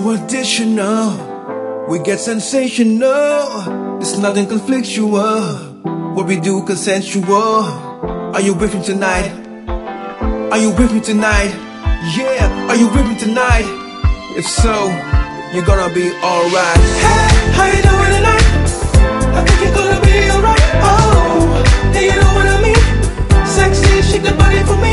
additional. We get sensational. It's nothing conflictual. What we do consensual. Are you with me tonight? Are you with me tonight? Yeah, are you with me tonight? If so, you're gonna be alright. Hey, how you doing tonight? I think you're gonna be alright. Oh, hey, you know what I mean? Sexy, shake the body for me.